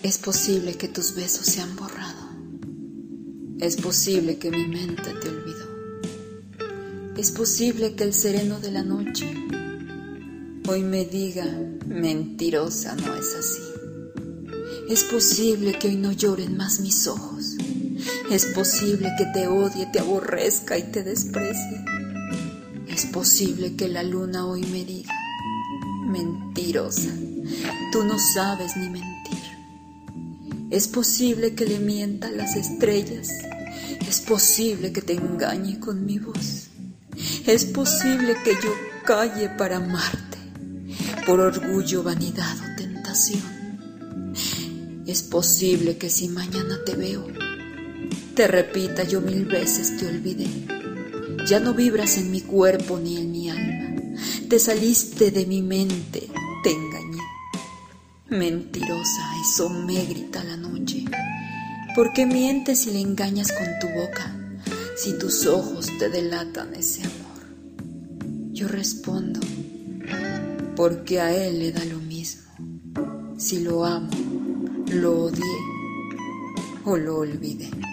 Es posible que tus besos se han borrado. Es posible que mi mente te olvidó. Es posible que el sereno de la noche hoy me diga, mentirosa, no es así. Es posible que hoy no lloren más mis ojos. Es posible que te odie, te aborrezca y te desprecie. Es posible que la luna hoy me diga, mentirosa, tú no sabes ni mentir. Es posible que le mienta a las estrellas. Es posible que te engañe con mi voz. Es posible que yo calle para amarte, por orgullo, vanidad o tentación. Es posible que si mañana te veo, te repita yo 1000 veces te olvidé. Ya no vibras en mi cuerpo ni en mi alma. Te saliste de mi mente, te engañé. Mentirosa, eso me grita la noche. ¿Por qué mientes y le engañas con tu boca si tus ojos te delatan ese amor? Yo respondo, porque a él le da lo mismo. Si lo amo, lo odié o lo olvidé.